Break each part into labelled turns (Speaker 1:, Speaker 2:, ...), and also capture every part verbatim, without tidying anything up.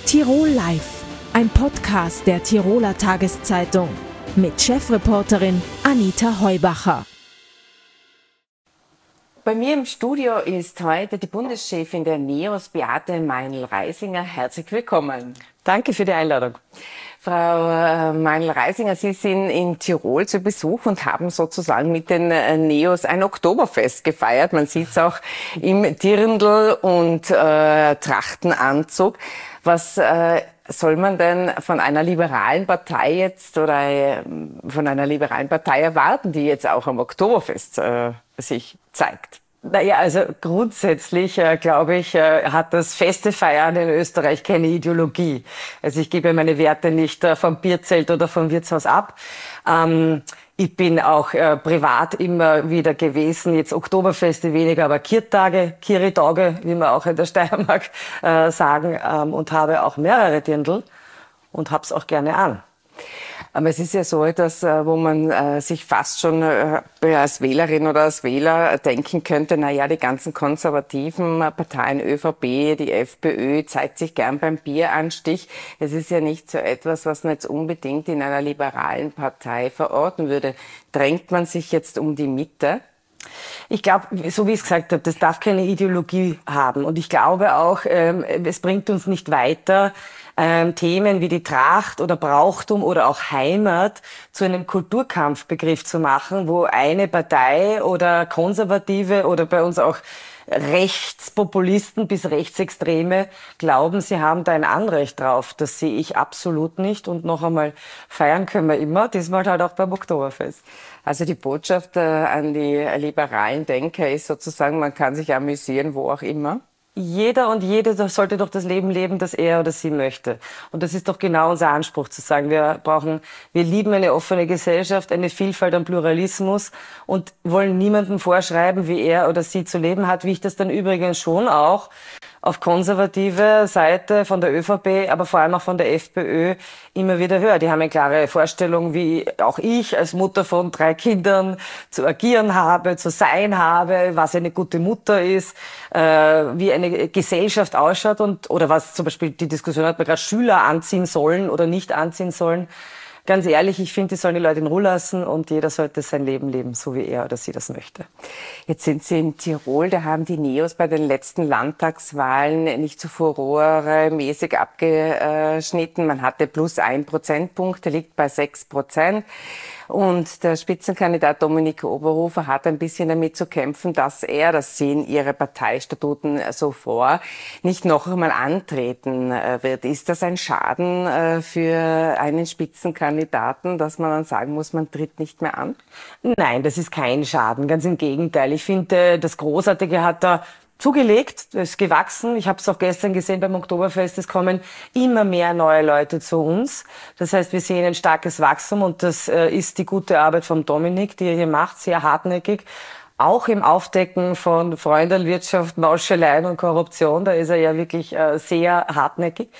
Speaker 1: Tirol Live, ein Podcast der Tiroler Tageszeitung mit Chefreporterin Anita Heubacher.
Speaker 2: Bei mir im Studio ist heute die Bundeschefin der NEOS, Beate Meinl-Reisinger. Herzlich willkommen.
Speaker 3: Danke für die Einladung.
Speaker 2: Frau Meinl-Reisinger, Sie sind in Tirol zu Besuch und haben sozusagen mit den NEOS ein Oktoberfest gefeiert. Man sieht es auch im Dirndl und äh, Trachtenanzug. Was äh, soll man denn von einer liberalen Partei jetzt oder äh, von einer liberalen Partei erwarten, die jetzt auch am Oktoberfest äh, sich zeigt?
Speaker 3: Naja, also grundsätzlich, äh, glaube ich, äh, hat das feste Feiern in Österreich keine Ideologie. Also ich gebe meine Werte nicht äh, vom Bierzelt oder vom Wirtshaus ab. Ähm, ich bin auch äh, privat immer wieder gewesen, jetzt Oktoberfeste weniger, aber Kirtage, Kiritage, wie wir auch in der Steiermark äh, sagen, ähm, und habe auch mehrere Dirndl und hab's auch gerne an.
Speaker 2: Aber es ist ja so, dass, wo man äh, sich fast schon äh, als Wählerin oder als Wähler denken könnte, na ja, die ganzen konservativen Parteien, ÖVP, die FPÖ, zeigt sich gern beim Bieranstich. Es ist ja nicht so etwas, was man jetzt unbedingt in einer liberalen Partei verorten würde. Drängt man sich jetzt um die Mitte?
Speaker 3: Ich glaube, so wie ich es gesagt habe, das darf keine Ideologie haben. Und ich glaube auch, ähm, es bringt uns nicht weiter, ähm, Themen wie die Tracht oder Brauchtum oder auch Heimat zu einem Kulturkampfbegriff zu machen, wo eine Partei oder Konservative oder bei uns auch Rechtspopulisten bis Rechtsextreme glauben, sie haben da ein Anrecht drauf. Das sehe ich absolut nicht. Und noch einmal, feiern können wir immer, diesmal halt auch beim Oktoberfest.
Speaker 2: Also die Botschaft äh, an die liberalen Denker ist sozusagen, man kann sich amüsieren, wo auch immer.
Speaker 3: Jeder und jede sollte doch das Leben leben, das er oder sie möchte. Und das ist doch genau unser Anspruch, zu sagen, wir brauchen, wir lieben eine offene Gesellschaft, eine Vielfalt an Pluralismus und wollen niemandem vorschreiben, wie er oder sie zu leben hat, wie ich das dann übrigens schon auch auf konservative Seite von der ÖVP, aber vor allem auch von der FPÖ immer wieder höre. Die haben eine klare Vorstellung, wie auch ich als Mutter von drei Kindern zu agieren habe, zu sein habe, was eine gute Mutter ist, äh, wie eine Gesellschaft ausschaut und oder was zum Beispiel die Diskussion hat, man gerade Schüler anziehen sollen oder nicht anziehen sollen. Ganz ehrlich, ich finde, die sollen die Leute in Ruhe lassen und jeder sollte sein Leben leben, so wie er oder sie das möchte.
Speaker 2: Jetzt sind Sie in Tirol, da haben die NEOS bei den letzten Landtagswahlen nicht so furormäßig abgeschnitten. Man hatte plus ein Prozentpunkt, der liegt bei sechs Prozent. Und der Spitzenkandidat Dominik Oberhofer hat ein bisschen damit zu kämpfen, dass er, das sehen Ihre Parteistatuten so vor, nicht noch einmal antreten wird. Ist das ein Schaden für einen Spitzenkandidaten, dass man dann sagen muss, man tritt nicht mehr an?
Speaker 3: Nein, das ist kein Schaden. Ganz im Gegenteil. Ich finde, das Großartige hat da zugelegt, ist gewachsen. Ich habe es auch gestern gesehen beim Oktoberfest, es kommen immer mehr neue Leute zu uns. Das heißt, wir sehen ein starkes Wachstum und das äh, ist die gute Arbeit von Dominik, die er hier macht, sehr hartnäckig. Auch im Aufdecken von Freundelwirtschaft, Mauscheleien und Korruption, da ist er ja wirklich äh, sehr hartnäckig.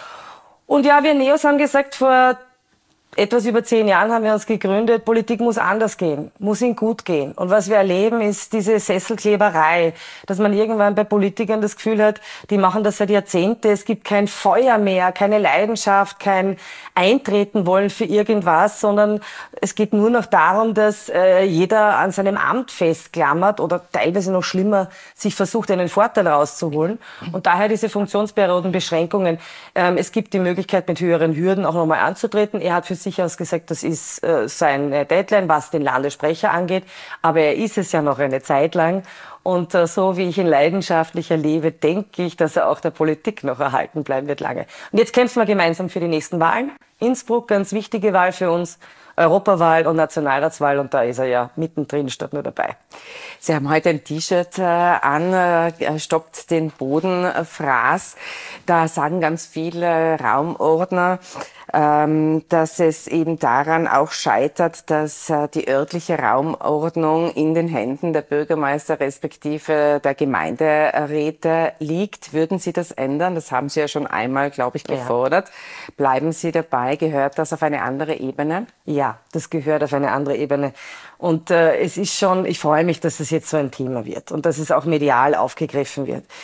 Speaker 3: Und ja, wir NEOS haben gesagt, vor etwas über zehn Jahren haben wir uns gegründet, Politik muss anders gehen, muss ihnen gut gehen. Und was wir erleben, ist diese Sesselkleberei, dass man irgendwann bei Politikern das Gefühl hat, die machen das seit Jahrzehnten, es gibt kein Feuer mehr, keine Leidenschaft, kein Eintreten wollen für irgendwas, sondern es geht nur noch darum, dass äh, jeder an seinem Amt festklammert oder teilweise noch schlimmer, sich versucht, einen Vorteil rauszuholen. Und daher diese Funktionsperiodenbeschränkungen. Ähm, es gibt die Möglichkeit, mit höheren Hürden auch nochmal anzutreten. Er hat für sich aus gesagt, das ist äh, seine Deadline, was den Landessprecher angeht. Aber er ist es ja noch eine Zeit lang. Und äh, so wie ich ihn leidenschaftlich erlebe, denke ich, dass er auch der Politik noch erhalten bleiben wird lange. Und jetzt kämpfen wir gemeinsam für die nächsten Wahlen. Innsbruck, ganz wichtige Wahl für uns. Europawahl und Nationalratswahl und da ist er ja mittendrin statt nur dabei.
Speaker 2: Sie haben heute ein T-Shirt äh, an, äh, stoppt den Bodenfraß. Da sagen ganz viele Raumordner, ähm, dass es eben daran auch scheitert, dass äh, die örtliche Raumordnung in den Händen der Bürgermeister respektive der Gemeinderäte liegt. Würden Sie das ändern? Das haben Sie ja schon einmal, glaube ich, gefordert. Ja. Bleiben Sie dabei? Gehört das auf eine andere Ebene?
Speaker 3: Ja, das gehört auf eine andere Ebene. Und äh, es ist schon, ich freue mich, dass es jetzt so ein Thema wird und dass es auch medial aufgegriffen wird.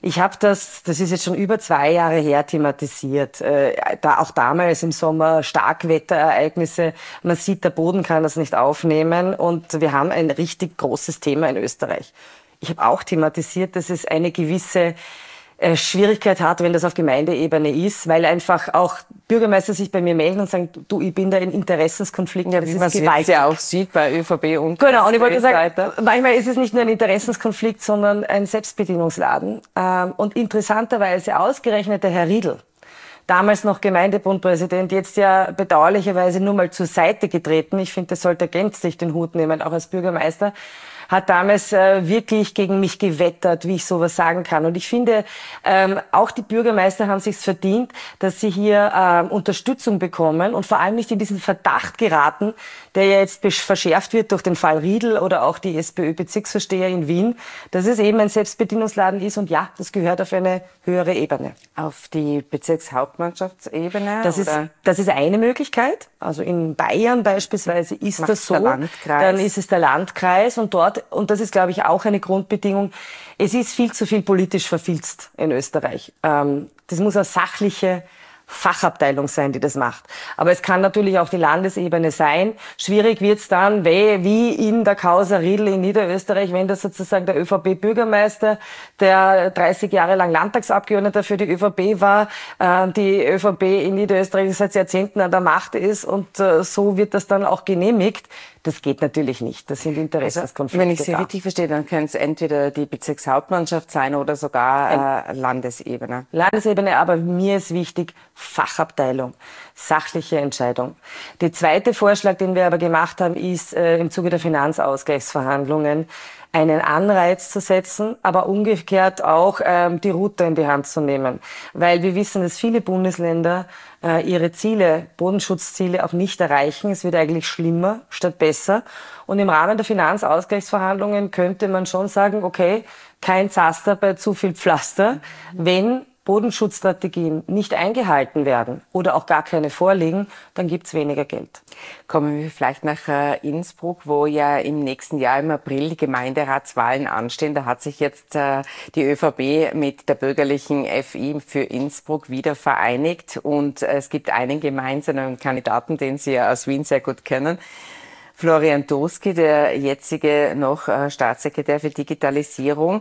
Speaker 3: Ich habe das, das ist jetzt schon über zwei Jahre her, thematisiert. Äh, da auch damals im Sommer Starkwetterereignisse. Man sieht, der Boden kann das nicht aufnehmen und wir haben ein richtig großes Thema in Österreich. Ich habe auch thematisiert, dass es eine gewisse äh, Schwierigkeit hat, wenn das auf Gemeindeebene ist, weil einfach auch Bürgermeister sich bei mir melden und sagen, du, ich bin da in Interessenskonflikten.
Speaker 2: Ja, wie man es jetzt ja auch sieht bei ÖVP und
Speaker 3: genau, und ich wollte sagen, manchmal ist es nicht nur ein Interessenskonflikt, sondern ein Selbstbedienungsladen. Ähm, und interessanterweise ausgerechnet der Herr Riedl, damals noch Gemeindebundpräsident, jetzt ja bedauerlicherweise nur mal zur Seite getreten. Ich finde, das sollte er gänzlich den Hut nehmen, auch als Bürgermeister. Hat damals äh, wirklich gegen mich gewettert, wie ich sowas sagen kann. Und ich finde, ähm, auch die Bürgermeister haben sich's verdient, dass sie hier äh, Unterstützung bekommen und vor allem nicht in diesen Verdacht geraten, der ja jetzt verschärft wird durch den Fall Riedl oder auch die SPÖ-Bezirksvorsteher in Wien, dass es eben ein Selbstbedienungsladen ist und ja, das gehört auf eine höhere Ebene.
Speaker 2: Auf die Bezirkshauptmannschaftsebene?
Speaker 3: Das ist, das ist eine Möglichkeit. Also in Bayern beispielsweise ist
Speaker 2: Macht
Speaker 3: das so.
Speaker 2: Der Landkreis.
Speaker 3: Dann ist es der Landkreis und dort, und das ist, glaube ich, auch eine Grundbedingung, es ist viel zu viel politisch verfilzt in Österreich. Ähm, das muss eine sachliche Fachabteilung sein, die das macht. Aber es kann natürlich auch die Landesebene sein. Schwierig wird's dann, wie in der Causa Riedl in Niederösterreich, wenn das sozusagen der ÖVP-Bürgermeister, der dreißig Jahre lang Landtagsabgeordneter für die ÖVP war, die ÖVP in Niederösterreich seit Jahrzehnten an der Macht ist und so wird das dann auch genehmigt. Das geht natürlich nicht. Das sind Interessenskonflikte.
Speaker 2: Also, wenn ich Sie richtig verstehe, dann können es entweder die Bezirkshauptmannschaft sein oder sogar äh, Landesebene.
Speaker 3: Landesebene, aber mir ist wichtig, Fachabteilung, sachliche Entscheidung. Der zweite Vorschlag, den wir aber gemacht haben, ist äh, im Zuge der Finanzausgleichsverhandlungen einen Anreiz zu setzen, aber umgekehrt auch ähm, die Route in die Hand zu nehmen. Weil wir wissen, dass viele Bundesländer äh, ihre Ziele, Bodenschutzziele auch nicht erreichen. Es wird eigentlich schlimmer statt besser. Und im Rahmen der Finanzausgleichsverhandlungen könnte man schon sagen, okay, kein Zaster bei zu viel Pflaster, wenn Bodenschutzstrategien nicht eingehalten werden oder auch gar keine vorliegen, dann gibt's weniger Geld.
Speaker 2: Kommen wir vielleicht nach äh, Innsbruck, wo ja im nächsten Jahr im April die Gemeinderatswahlen anstehen. Da hat sich jetzt äh, die ÖVP mit der bürgerlichen F I für Innsbruck wieder vereinigt und äh, es gibt einen gemeinsamen Kandidaten, den Sie ja aus Wien sehr gut kennen. Florian Toski, der jetzige noch äh, Staatssekretär für Digitalisierung.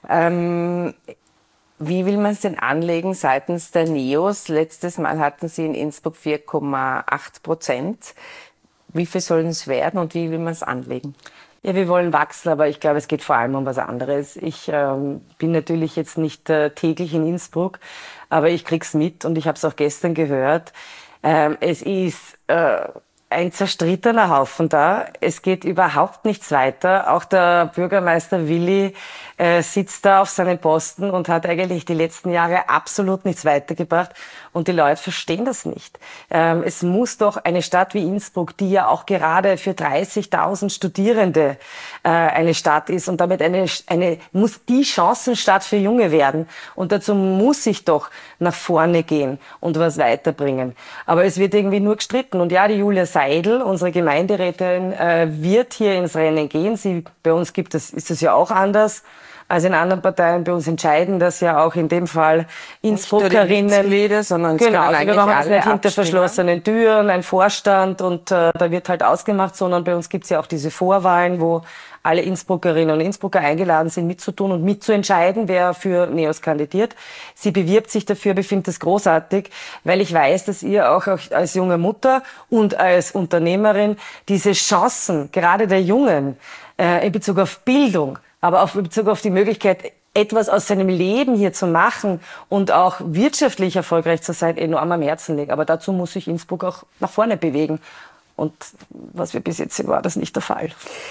Speaker 2: Ähm, Wie will man es denn anlegen seitens der Neos? Letztes Mal hatten Sie in Innsbruck vier Komma acht Prozent. Wie viel sollen es werden und wie will man es anlegen?
Speaker 3: Ja, wir wollen wachsen, aber ich glaube, es geht vor allem um was anderes. Ich ähm, bin natürlich jetzt nicht äh, täglich in Innsbruck, aber ich krieg's mit und ich habe es auch gestern gehört. Ähm, es ist äh, ein zerstrittener Haufen da. Es geht überhaupt nichts weiter. Auch der Bürgermeister Willi äh, sitzt da auf seinem Posten und hat eigentlich die letzten Jahre absolut nichts weitergebracht. Und die Leute verstehen das nicht. Ähm, es muss doch eine Stadt wie Innsbruck, die ja auch gerade für dreißigtausend Studierende äh, eine Stadt ist und damit eine, eine, muss die Chancenstadt für Junge werden. Und dazu muss ich doch nach vorne gehen und was weiterbringen. Aber es wird irgendwie nur gestritten. Und ja, die Julia Seidel, unsere Gemeinderätin, äh, wird hier ins Rennen gehen. Sie, bei uns gibt es, ist es ja auch anders als in anderen Parteien. Bei uns entscheiden das ja auch in dem Fall Innsbruckerinnen.
Speaker 2: Nicht sondern
Speaker 3: genau, also wir machen das nicht hinter verschlossenen Türen, ein Vorstand und äh, da wird halt ausgemacht, sondern bei uns gibt's ja auch diese Vorwahlen, wo alle Innsbruckerinnen und Innsbrucker eingeladen sind, mitzutun und mitzuentscheiden, wer für Neos kandidiert. Sie bewirbt sich dafür, ich finde das großartig, weil ich weiß, dass ihr auch als junge Mutter und als Unternehmerin diese Chancen, gerade der Jungen, äh, in Bezug auf Bildung, aber auch in Bezug auf die Möglichkeit, etwas aus seinem Leben hier zu machen und auch wirtschaftlich erfolgreich zu sein, enorm am Herzen liegt. Aber dazu muss sich Innsbruck auch nach vorne bewegen. Und was wir bis jetzt sehen, war das nicht der Fall.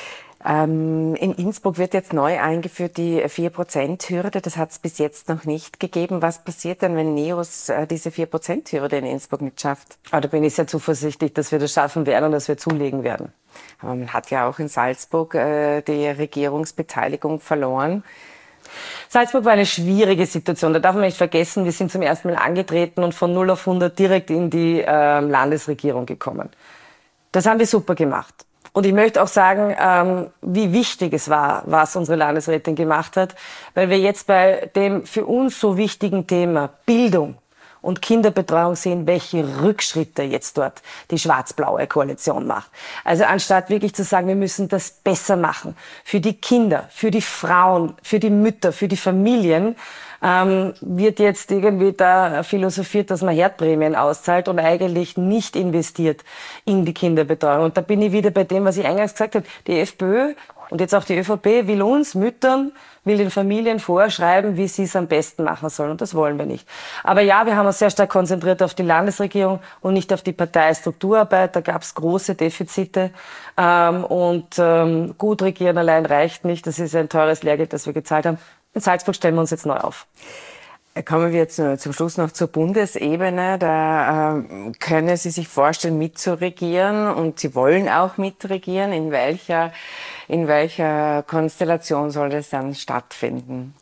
Speaker 2: Ähm, in Innsbruck wird jetzt neu eingeführt die vier Prozent Hürde. Das hat es bis jetzt noch nicht gegeben. Was passiert denn, wenn Neos äh, diese vier Prozent Hürde in Innsbruck nicht schafft?
Speaker 3: Aber da bin ich sehr zuversichtlich, dass wir das schaffen werden und dass wir zulegen werden.
Speaker 2: Aber man hat ja auch in Salzburg äh, die Regierungsbeteiligung verloren.
Speaker 3: Salzburg war eine schwierige Situation. Da darf man nicht vergessen, wir sind zum ersten Mal angetreten und von null auf hundert direkt in die äh, Landesregierung gekommen. Das haben wir super gemacht. Und ich möchte auch sagen, ähm, wie wichtig es war, was unsere Landesrätin gemacht hat, weil wir jetzt bei dem für uns so wichtigen Thema Bildung und Kinderbetreuung sehen, welche Rückschritte jetzt dort die schwarz-blaue Koalition macht. Also anstatt wirklich zu sagen, wir müssen das besser machen für die Kinder, für die Frauen, für die Mütter, für die Familien, ähm, wird jetzt irgendwie da philosophiert, dass man Herdprämien auszahlt und eigentlich nicht investiert in die Kinderbetreuung. Und da bin ich wieder bei dem, was ich eingangs gesagt habe. Die FPÖ und jetzt auch die ÖVP will uns Müttern, will den Familien vorschreiben, wie sie es am besten machen sollen. Und das wollen wir nicht. Aber ja, wir haben uns sehr stark konzentriert auf die Landesregierung und nicht auf die Parteistrukturarbeit. Da gab es große Defizite. Ähm, und ähm, gut regieren allein reicht nicht. Das ist ein teures Lehrgeld, das wir gezahlt haben. In Salzburg stellen wir uns jetzt neu auf.
Speaker 2: Kommen wir jetzt zum Schluss noch zur Bundesebene. Da äh, können Sie sich vorstellen, mitzuregieren und Sie wollen auch mitregieren. In welcher, in welcher Konstellation soll das dann stattfinden?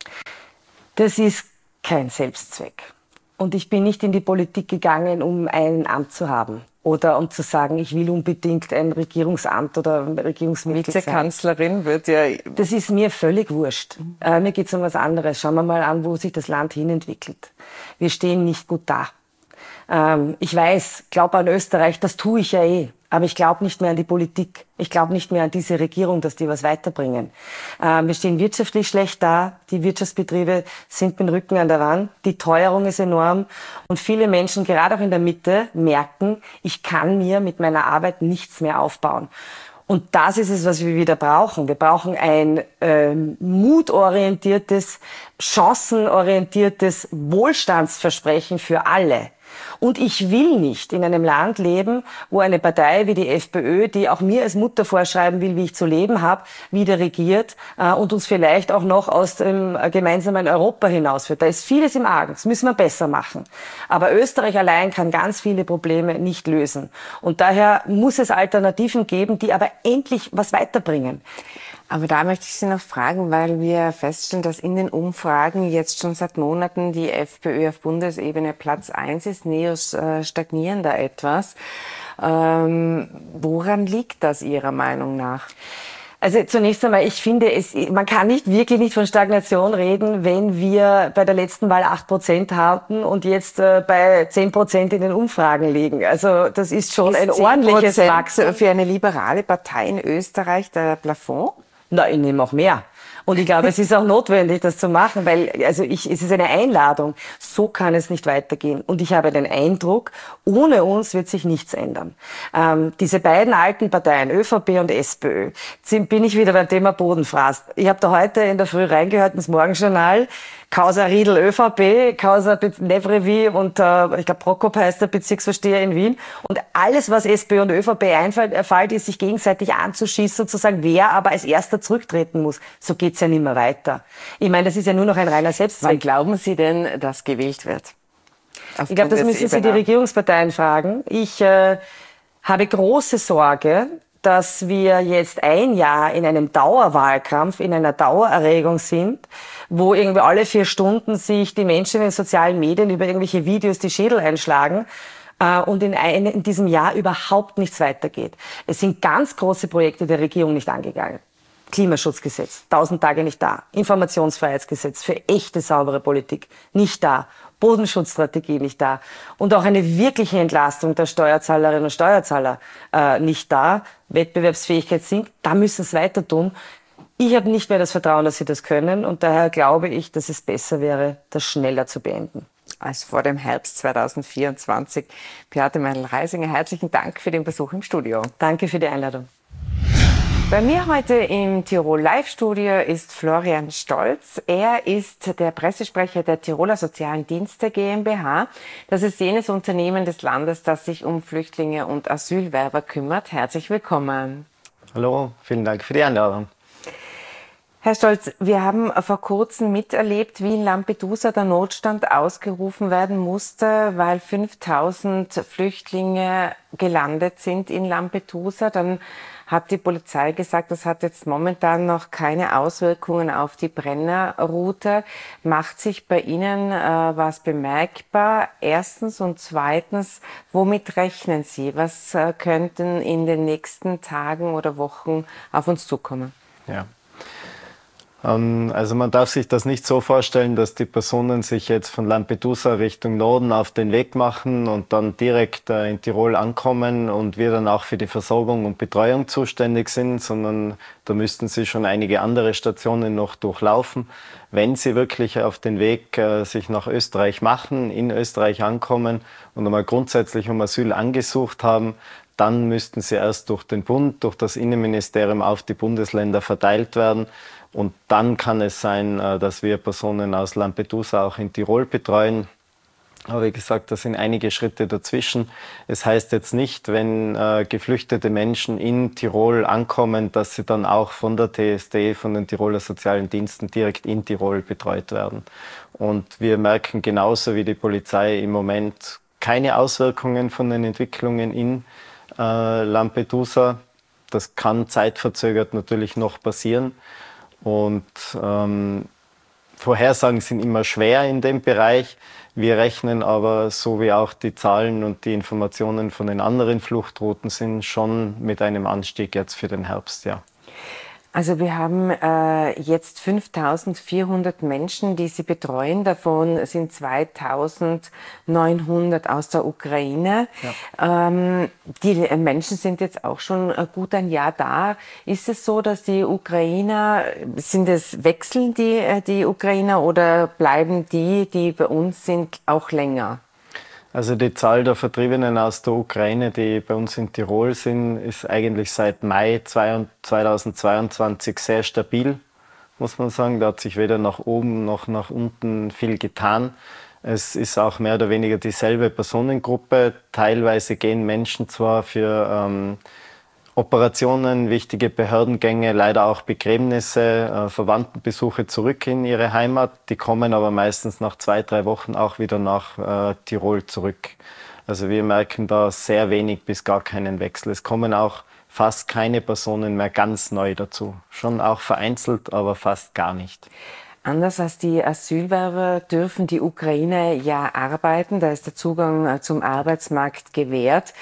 Speaker 3: Das ist kein Selbstzweck. Und ich bin nicht in die Politik gegangen, um ein Amt zu haben oder um zu sagen, ich will unbedingt ein Regierungsamt oder ein Regierungsmitglied sein.
Speaker 2: Vizekanzlerin wird ja...
Speaker 3: Das ist mir völlig wurscht. Äh, mir geht es um was anderes. Schauen wir mal an, wo sich das Land hinentwickelt. Wir stehen nicht gut da. Ähm, ich weiß, glaube an Österreich, das tue ich ja eh. Aber ich glaube nicht mehr an die Politik. Ich glaube nicht mehr an diese Regierung, dass die was weiterbringen. Ähm, wir stehen wirtschaftlich schlecht da. Die Wirtschaftsbetriebe sind mit dem Rücken an der Wand. Die Teuerung ist enorm. Und viele Menschen, gerade auch in der Mitte, merken, ich kann mir mit meiner Arbeit nichts mehr aufbauen. Und das ist es, was wir wieder brauchen. Wir brauchen ein ähm, mutorientiertes, chancenorientiertes Wohlstandsversprechen für alle. Und ich will nicht in einem Land leben, wo eine Partei wie die FPÖ, die auch mir als Mutter vorschreiben will, wie ich zu leben habe, wieder regiert äh, und uns vielleicht auch noch aus dem äh, gemeinsamen Europa hinausführt. Da ist vieles im Argen. Das müssen wir besser machen. Aber Österreich allein kann ganz viele Probleme nicht lösen. Und daher muss es Alternativen geben, die aber endlich was weiterbringen.
Speaker 2: Aber da möchte ich Sie noch fragen, weil wir feststellen, dass in den Umfragen jetzt schon seit Monaten die FPÖ auf Bundesebene Platz eins ist. Neos äh, stagnieren da etwas. Ähm, woran liegt das Ihrer Meinung nach?
Speaker 3: Also zunächst einmal, ich finde, es, man kann nicht wirklich nicht von Stagnation reden, wenn wir bei der letzten Wahl acht Prozent hatten und jetzt äh, bei zehn Prozent in den Umfragen liegen. Also das ist schon ist ein ordentliches Wachstum.
Speaker 2: Für eine liberale Partei in Österreich der Plafond?
Speaker 3: Na, ich nehme auch mehr. Und ich glaube, es ist auch notwendig, das zu machen, weil also ich, es ist eine Einladung. So kann es nicht weitergehen. Und ich habe den Eindruck, ohne uns wird sich nichts ändern. Ähm, diese beiden alten Parteien, ÖVP und SPÖ, sind, bin ich wieder beim Thema Bodenfraß. Ich habe da heute in der Früh reingehört ins Morgenjournal. Causa Riedl ÖVP, Causa Nevrevi und äh, ich glaube Prokop heißt der Bezirksvorsteher in Wien. Und alles, was SPÖ und ÖVP einfällt, erfällt, ist sich gegenseitig anzuschießen, sozusagen, wer aber als erster zurücktreten muss. So geht's ja nicht mehr weiter. Ich meine, das ist ja nur noch ein reiner Selbstzweck.
Speaker 2: Wann glauben Sie denn, dass gewählt wird?
Speaker 3: Ich glaube, das müssen Sie die Regierungsparteien fragen. Ich äh, habe große Sorge, dass wir jetzt ein Jahr in einem Dauerwahlkampf, in einer Dauererregung sind, wo irgendwie alle vier Stunden sich die Menschen in den sozialen Medien über irgendwelche Videos die Schädel einschlagen äh, und in, ein, in diesem Jahr überhaupt nichts weitergeht. Es sind ganz große Projekte der Regierung nicht angegangen. Klimaschutzgesetz, tausend Tage nicht da. Informationsfreiheitsgesetz für echte, saubere Politik, nicht da. Bodenschutzstrategie nicht da. Und auch eine wirkliche Entlastung der Steuerzahlerinnen und Steuerzahler äh, nicht da. Wettbewerbsfähigkeit sinkt, da müssen sie weiter tun. Ich habe nicht mehr das Vertrauen, dass sie das können. Und daher glaube ich, dass es besser wäre, das schneller zu beenden.
Speaker 2: Als vor dem Herbst zweitausendvierundzwanzig. Beate Meindl-Reisinger, herzlichen Dank für den Besuch im Studio.
Speaker 3: Danke für die Einladung.
Speaker 2: Bei mir heute im Tirol Live-Studio ist Florian Stolz. Er ist der Pressesprecher der Tiroler Sozialen Dienste GmbH. Das ist jenes Unternehmen des Landes, das sich um Flüchtlinge und Asylwerber kümmert. Herzlich willkommen.
Speaker 4: Hallo, vielen Dank für die Einladung.
Speaker 2: Herr Stolz, wir haben vor kurzem miterlebt, wie in Lampedusa der Notstand ausgerufen werden musste, weil fünftausend Flüchtlinge gelandet sind in Lampedusa. Dann hat die Polizei gesagt, das hat jetzt momentan noch keine Auswirkungen auf die Brennerroute. Macht sich bei Ihnen äh, was bemerkbar? Erstens und zweitens, womit rechnen Sie? Was äh, könnten in den nächsten Tagen oder Wochen auf uns zukommen?
Speaker 4: Ja. Also man darf sich das nicht so vorstellen, dass die Personen sich jetzt von Lampedusa Richtung Norden auf den Weg machen und dann direkt in Tirol ankommen und wir dann auch für die Versorgung und Betreuung zuständig sind, sondern da müssten sie schon einige andere Stationen noch durchlaufen. Wenn sie wirklich auf den Weg sich nach Österreich machen, in Österreich ankommen und einmal grundsätzlich um Asyl angesucht haben, dann müssten sie erst durch den Bund, durch das Innenministerium auf die Bundesländer verteilt werden. Und dann kann es sein, dass wir Personen aus Lampedusa auch in Tirol betreuen. Aber wie gesagt, da sind einige Schritte dazwischen. Es heißt jetzt nicht, wenn äh, geflüchtete Menschen in Tirol ankommen, dass sie dann auch von der T S D, von den Tiroler Sozialen Diensten direkt in Tirol betreut werden. Und wir merken genauso wie die Polizei im Moment keine Auswirkungen von den Entwicklungen in äh, Lampedusa. Das kann zeitverzögert natürlich noch passieren. Und ähm, Vorhersagen sind immer schwer in dem Bereich. Wir rechnen aber, so wie auch die Zahlen und die Informationen von den anderen Fluchtrouten sind, schon mit einem Anstieg jetzt für den Herbst, ja.
Speaker 2: Also wir haben äh, jetzt fünftausendvierhundert Menschen, die Sie betreuen. Davon sind zweitausendneunhundert aus der Ukraine. Ja. Ähm, die Menschen sind jetzt auch schon gut ein Jahr da. Ist es so, dass die Ukrainer, sind es wechseln die, die Ukrainer oder bleiben die, die bei uns sind, auch länger?
Speaker 4: Also die Zahl der Vertriebenen aus der Ukraine, die bei uns in Tirol sind, ist eigentlich seit Mai zweitausendzweiundzwanzig sehr stabil, muss man sagen. Da hat sich weder nach oben noch nach unten viel getan. Es ist auch mehr oder weniger dieselbe Personengruppe. Teilweise gehen Menschen zwar für ähm, Operationen, wichtige Behördengänge, leider auch Begräbnisse, äh, Verwandtenbesuche zurück in ihre Heimat. Die kommen aber meistens nach zwei, drei Wochen auch wieder nach äh, Tirol zurück. Also wir merken da sehr wenig bis gar keinen Wechsel. Es kommen auch fast keine Personen mehr ganz neu dazu. Schon auch vereinzelt, aber fast gar nicht.
Speaker 2: Anders als die Asylwerber dürfen die Ukrainer ja arbeiten. Da ist der Zugang zum Arbeitsmarkt gewährt.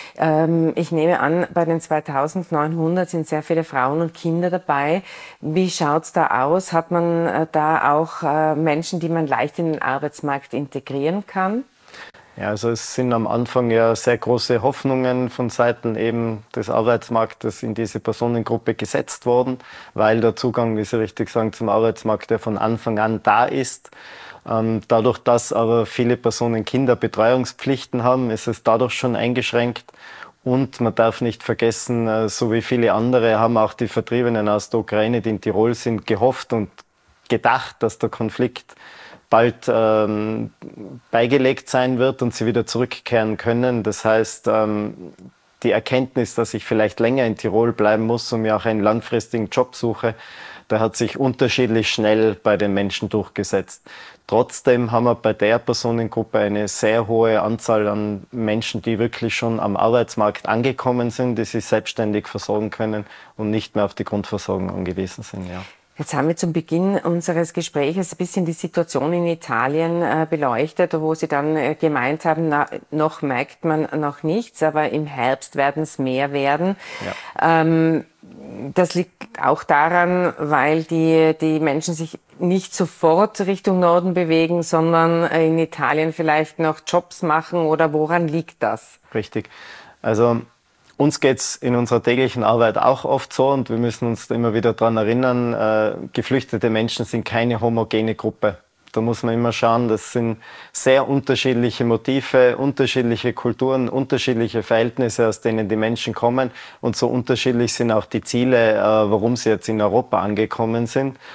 Speaker 2: Ich nehme an, bei den zweitausendneunhundert sind sehr viele Frauen und Kinder dabei. Wie schaut's da aus? Hat man da auch Menschen, die man leicht in den Arbeitsmarkt integrieren kann?
Speaker 4: Ja, also es sind am Anfang ja sehr große Hoffnungen von Seiten eben des Arbeitsmarktes in diese Personengruppe gesetzt worden, weil der Zugang, wie Sie richtig sagen, zum Arbeitsmarkt ja von Anfang an da ist. Ähm, dadurch, dass aber viele Personen Kinderbetreuungspflichten haben, ist es dadurch schon eingeschränkt. Und man darf nicht vergessen, so wie viele andere haben auch die Vertriebenen aus der Ukraine, die in Tirol sind, gehofft und gedacht, dass der Konflikt bald ähm, beigelegt sein wird und sie wieder zurückkehren können. Das heißt, ähm, die Erkenntnis, dass ich vielleicht länger in Tirol bleiben muss und mir auch einen langfristigen Job suche, der hat sich unterschiedlich schnell bei den Menschen durchgesetzt. Trotzdem haben wir bei der Personengruppe eine sehr hohe Anzahl an Menschen, die wirklich schon am Arbeitsmarkt angekommen sind, die sich selbstständig versorgen können und nicht mehr auf die Grundversorgung angewiesen sind. Ja.
Speaker 2: Jetzt haben wir zum Beginn unseres Gesprächs ein bisschen die Situation in Italien äh, beleuchtet, wo Sie dann äh, gemeint haben, na, noch merkt man noch nichts, aber im Herbst werden es mehr werden. Ja. Ähm, das liegt auch daran, weil die, die Menschen sich nicht sofort Richtung Norden bewegen, sondern äh, in Italien vielleicht noch Jobs machen, oder woran liegt das?
Speaker 4: Richtig. Also uns geht's in unserer täglichen Arbeit auch oft so und wir müssen uns immer wieder daran erinnern, äh, geflüchtete Menschen sind keine homogene Gruppe. Da muss man immer schauen, das sind sehr unterschiedliche Motive, unterschiedliche Kulturen, unterschiedliche Verhältnisse, aus denen die Menschen kommen, und so unterschiedlich sind auch die Ziele, äh, warum sie jetzt in Europa angekommen sind.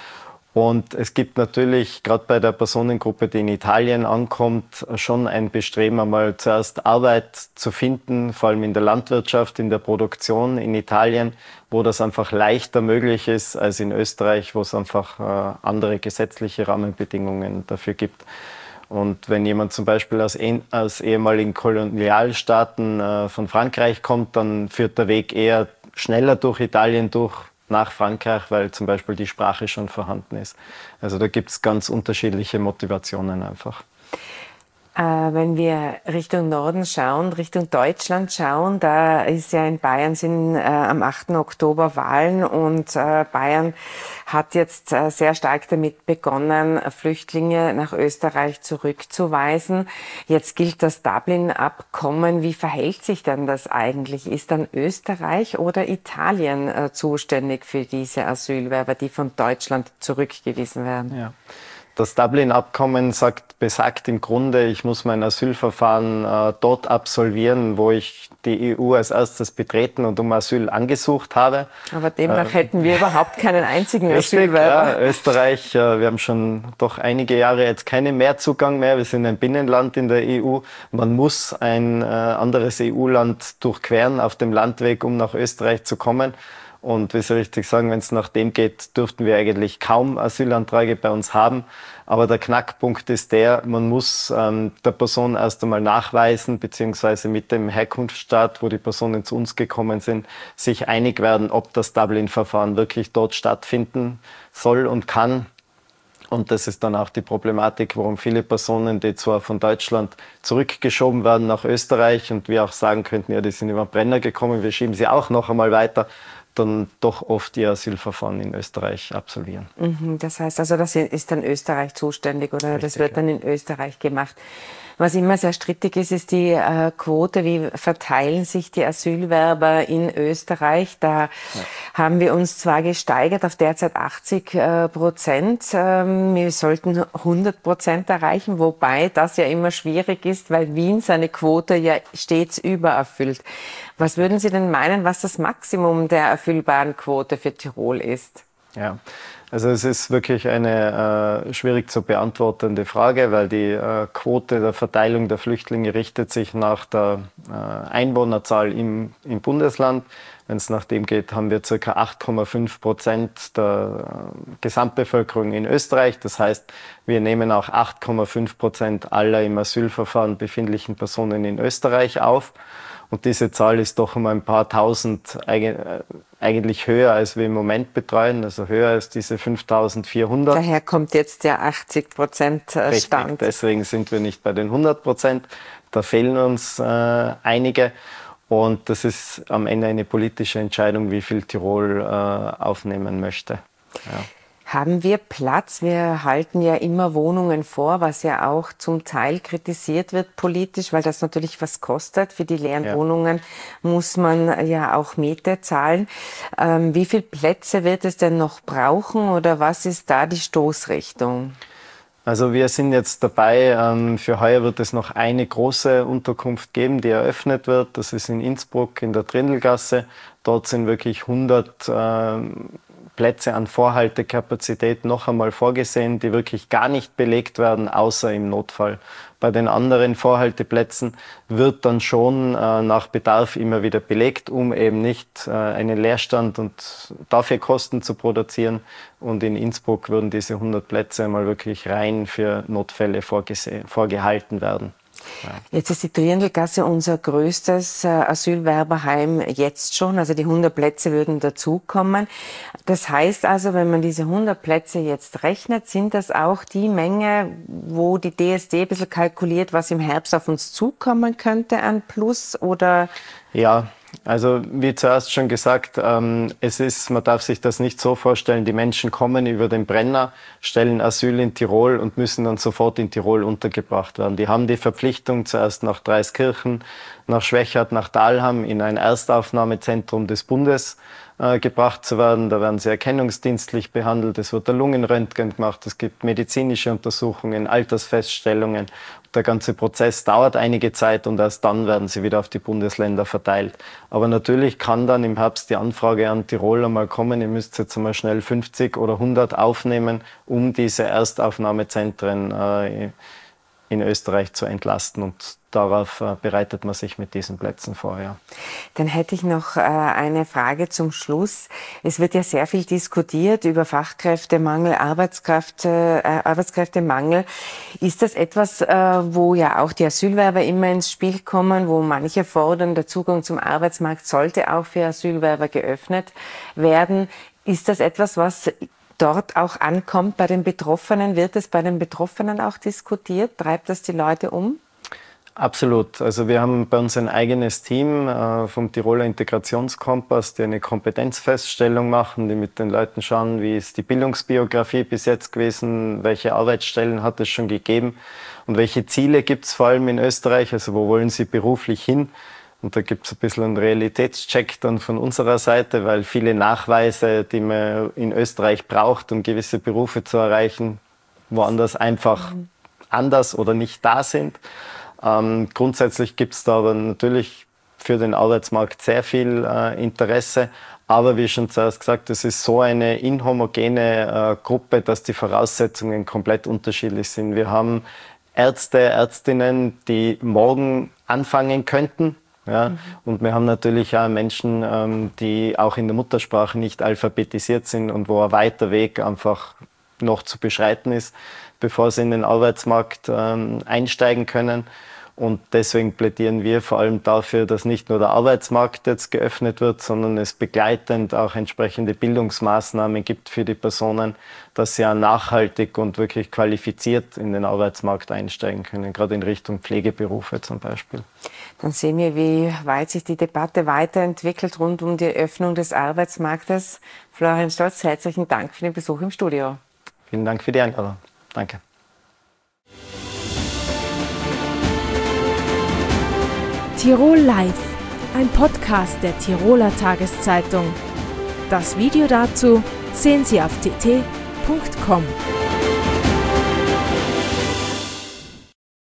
Speaker 4: Und es gibt natürlich, gerade bei der Personengruppe, die in Italien ankommt, schon ein Bestreben, einmal zuerst Arbeit zu finden, vor allem in der Landwirtschaft, in der Produktion in Italien, wo das einfach leichter möglich ist als in Österreich, wo es einfach äh, andere gesetzliche Rahmenbedingungen dafür gibt. Und wenn jemand zum Beispiel aus, aus ehemaligen Kolonialstaaten äh, von Frankreich kommt, dann führt der Weg eher schneller durch Italien durch, nach Frankreich, weil zum Beispiel die Sprache schon vorhanden ist. Also da gibt es ganz unterschiedliche Motivationen einfach.
Speaker 2: Äh, wenn wir Richtung Norden schauen, Richtung Deutschland schauen, da ist ja in Bayern sind äh, am achten Oktober Wahlen und äh, Bayern hat jetzt äh, sehr stark damit begonnen, Flüchtlinge nach Österreich zurückzuweisen. Jetzt gilt das Dublin-Abkommen. Wie verhält sich denn das eigentlich? Ist dann Österreich oder Italien äh, zuständig für diese Asylwerber, die von Deutschland zurückgewiesen werden?
Speaker 4: Ja. Das Dublin-Abkommen sagt, besagt im Grunde, ich muss mein Asylverfahren äh, dort absolvieren, wo ich die E U als erstes betreten und um Asyl angesucht habe.
Speaker 2: Aber demnach äh, hätten wir überhaupt keinen einzigen
Speaker 4: richtig,
Speaker 2: Asylwerber.
Speaker 4: Ja, Österreich, äh, wir haben schon doch einige Jahre jetzt keinen Mehrzugang mehr. Wir sind ein Binnenland in der E U. Man muss ein äh, anderes E U-Land durchqueren auf dem Landweg, um nach Österreich zu kommen. Und wie Sie richtig sagen, wenn es nach dem geht, dürften wir eigentlich kaum Asylanträge bei uns haben. Aber der Knackpunkt ist der, man muss ähm, der Person erst einmal nachweisen, beziehungsweise mit dem Herkunftsstaat, wo die Personen zu uns gekommen sind, sich einig werden, ob das Dublin-Verfahren wirklich dort stattfinden soll und kann. Und das ist dann auch die Problematik, warum viele Personen, die zwar von Deutschland zurückgeschoben werden nach Österreich und wir auch sagen könnten, ja, die sind über den Brenner gekommen, wir schieben sie auch noch einmal weiter, dann doch oft ihr Asylverfahren in Österreich absolvieren.
Speaker 2: Das heißt also, das ist dann Österreich zuständig oder Richtig, das wird dann in Österreich gemacht. Was immer sehr strittig ist, ist die äh, Quote. Wie verteilen sich die Asylwerber in Österreich? Da ja. haben wir uns zwar gesteigert auf derzeit achtzig Prozent. Ähm, wir sollten hundert Prozent erreichen, wobei das ja immer schwierig ist, weil Wien seine Quote ja stets übererfüllt. Was würden Sie denn meinen, was das Maximum der erfüllbaren Quote für Tirol ist?
Speaker 4: Ja, also es ist wirklich eine äh, schwierig zu beantwortende Frage, weil die äh, Quote der Verteilung der Flüchtlinge richtet sich nach der äh, Einwohnerzahl im, im Bundesland. Wenn es nach dem geht, haben wir ca. acht Komma fünf Prozent der äh, Gesamtbevölkerung in Österreich. Das heißt, wir nehmen auch acht Komma fünf Prozent aller im Asylverfahren befindlichen Personen in Österreich auf. Und diese Zahl ist doch um ein paar tausend eigentlich höher, als wir im Moment betreuen, also höher als diese fünftausendvierhundert.
Speaker 2: Daher kommt jetzt der achtzig Prozent Stand.
Speaker 4: Richtig, deswegen sind wir nicht bei den hundert Prozent. Da fehlen uns äh, einige. Und das ist am Ende eine politische Entscheidung, wie viel Tirol äh, aufnehmen möchte. Ja.
Speaker 2: Haben wir Platz? Wir halten ja immer Wohnungen vor, was ja auch zum Teil kritisiert wird politisch, weil das natürlich was kostet. Für die leeren ja. Wohnungen muss man ja auch Miete zahlen. Ähm, wie viele Plätze wird es denn noch brauchen oder was ist da die Stoßrichtung?
Speaker 4: Also wir sind jetzt dabei, ähm, für heuer wird es noch eine große Unterkunft geben, die eröffnet wird. Das ist in Innsbruck in der Trindelgasse. Dort sind wirklich hundert ähm, Plätze an Vorhaltekapazität noch einmal vorgesehen, die wirklich gar nicht belegt werden, außer im Notfall. Bei den anderen Vorhalteplätzen wird dann schon äh, nach Bedarf immer wieder belegt, um eben nicht äh, einen Leerstand und dafür Kosten zu produzieren. Und in Innsbruck würden diese hundert Plätze einmal wirklich rein für Notfälle vorgesehen, vorgehalten werden. Ja.
Speaker 2: Jetzt ist die Triendelgasse unser größtes äh, Asylwerberheim jetzt schon, also die hundert Plätze würden dazukommen. Das heißt also, wenn man diese hundert Plätze jetzt rechnet, sind das auch die Menge, wo die D S D ein bisschen kalkuliert, was im Herbst auf uns zukommen könnte an Plus oder?
Speaker 4: Ja, also wie zuerst schon gesagt, ähm, es ist, man darf sich das nicht so vorstellen, die Menschen kommen über den Brenner, stellen Asyl in Tirol und müssen dann sofort in Tirol untergebracht werden. Die haben die Verpflichtung, zuerst nach Dreiskirchen, nach Schwechat, nach Dahlham in ein Erstaufnahmezentrum des Bundes äh, gebracht zu werden. Da werden sie erkennungsdienstlich behandelt, es wird der Lungenröntgen gemacht, es gibt medizinische Untersuchungen, Altersfeststellungen. der ganze Prozess dauert einige Zeit und erst dann werden sie wieder auf die Bundesländer verteilt. Aber natürlich kann dann im Herbst die Anfrage an Tirol einmal kommen, ihr müsst jetzt einmal schnell fünfzig oder hundert aufnehmen, um diese Erstaufnahmezentren äh, in Österreich zu entlasten. Und darauf äh, bereitet man sich mit diesen Plätzen vor. Ja.
Speaker 2: Dann hätte ich noch äh, eine Frage zum Schluss. Es wird ja sehr viel diskutiert über Fachkräftemangel, Arbeitskraft, äh, Arbeitskräftemangel. Ist das etwas, äh, wo ja auch die Asylwerber immer ins Spiel kommen, wo manche fordern, der Zugang zum Arbeitsmarkt sollte auch für Asylwerber geöffnet werden? Ist das etwas, was dort auch ankommt bei den Betroffenen? Wird es bei den Betroffenen auch diskutiert? Treibt das die Leute um?
Speaker 4: Absolut. Also wir haben bei uns ein eigenes Team äh, vom Tiroler Integrationskompass, die eine Kompetenzfeststellung machen, die mit den Leuten schauen, wie ist die Bildungsbiografie bis jetzt gewesen, welche Arbeitsstellen hat es schon gegeben und welche Ziele gibt es vor allem in Österreich, also wo wollen sie beruflich hin? Und da gibt es ein bisschen einen Realitätscheck dann von unserer Seite, weil viele Nachweise, die man in Österreich braucht, um gewisse Berufe zu erreichen, woanders einfach mhm. anders oder nicht da sind. Ähm, grundsätzlich gibt es da aber natürlich für den Arbeitsmarkt sehr viel äh, Interesse. Aber wie schon zuerst gesagt, es ist so eine inhomogene äh, Gruppe, dass die Voraussetzungen komplett unterschiedlich sind. Wir haben Ärzte, Ärztinnen, die morgen anfangen könnten. Ja, mhm. Und wir haben natürlich auch Menschen, ähm, die auch in der Muttersprache nicht alphabetisiert sind und wo ein weiter Weg einfach noch zu beschreiten ist, bevor sie in den Arbeitsmarkt ähm, einsteigen können. Und deswegen plädieren wir vor allem dafür, dass nicht nur der Arbeitsmarkt jetzt geöffnet wird, sondern es begleitend auch entsprechende Bildungsmaßnahmen gibt für die Personen, dass sie auch nachhaltig und wirklich qualifiziert in den Arbeitsmarkt einsteigen können, gerade in Richtung Pflegeberufe zum Beispiel.
Speaker 2: Dann sehen wir, wie weit sich die Debatte weiterentwickelt rund um die Öffnung des Arbeitsmarktes. Florian Stolz, herzlichen Dank für den Besuch im Studio.
Speaker 4: Vielen Dank für die Einladung. Danke.
Speaker 1: Tirol Live, ein Podcast der Tiroler Tageszeitung. Das Video dazu sehen Sie auf t t punkt com.